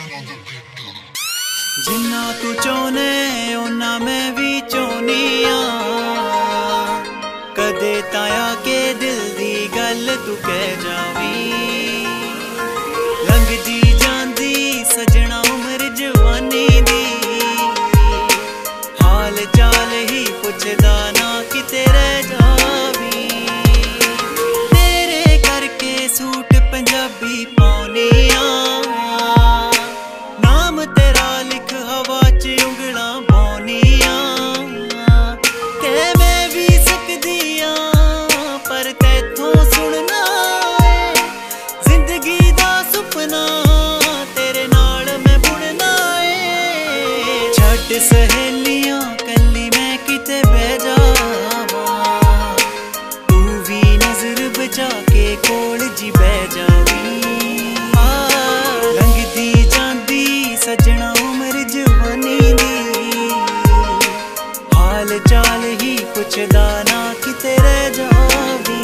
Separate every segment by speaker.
Speaker 1: जिन्ना तू चाहने उन्ना मैं भी चाहनी आ। कदे ताया के दिल दी गल तू कह जावी। लंघदी जांदी सजना उम्र जवानी दी, हाल चाल ही पुछदा ना किते रह जावी। तेरे करके सूट पंजाबी पाउनी आ, नाम तेरा लिख हवा च उंगलां पाउनी आ। ते मैं भी सकदी आ पर तैथों सुनना है, जिंदगी दा सुपना तेरे नाल मैं बुनना है। छड्ड सहेलियां कल्ली मैं किते बह जावां, तू भी नजर बचा के कोल जी बह जावी। लंघदी जांदी सजना उम्र जवानी दी, हाल चाल ही पुछदा ना किते रह जावी।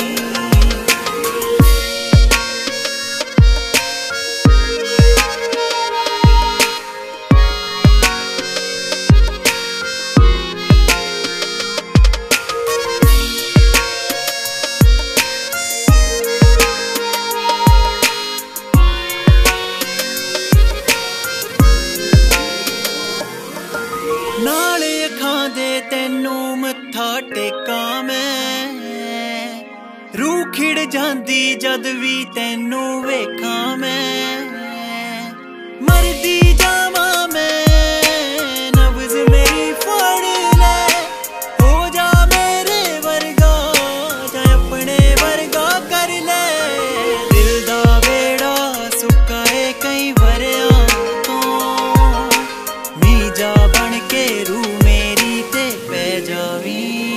Speaker 1: नाल अखां दे तैनू मत्था टेकां मैं, रूह खिड़ जांदी जद भी तैनू वेखां मैं। मरदी जावां मैं नब्ज़ मेरी फड़ ले, हो जा मेरे वर्गा जां अपने वर्गा कर ले। दिल दा वेड़ा सुक्का है कई वरियां तों, मीजा बन के रूह मेरी ते पै जावी।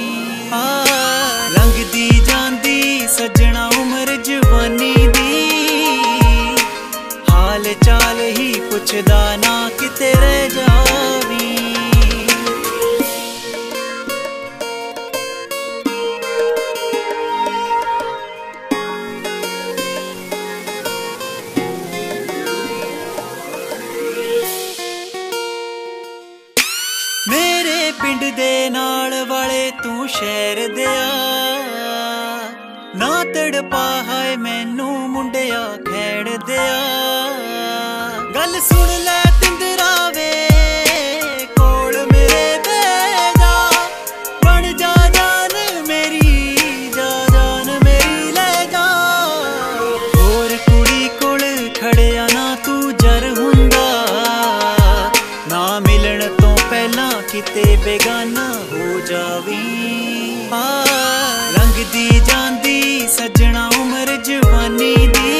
Speaker 1: लंघदी जांदी सजना उम्र जवानी दी, हाल चाल ही पुछदा ना किते रह जावी। मेरे पिंड दे नाल वाले तू शहर दिया, ना तड़पा हाय मैनू मुंडिया खैड़ दिया। गल सुन ले तिंदरा वे कोल मेरे बह जा, बन जा जान मेरी, जा जान मेरी ले जा। होर कुड़ी कोल खड़िया ना तू जर हुंदा, ना मिलन तो पहला किते बेगाना हो जावी। लंघदी जांदी सजना उम्र जवानी दी,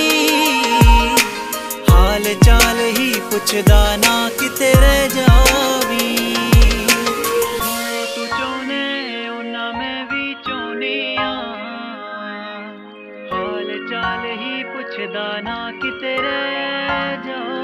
Speaker 1: हाल चाल ही पुछदा ना किते रह जावी। तू चाहने उन्ना मैं भी चाहनी आ, हाल चाल ही पुछदा ना किते रह जा।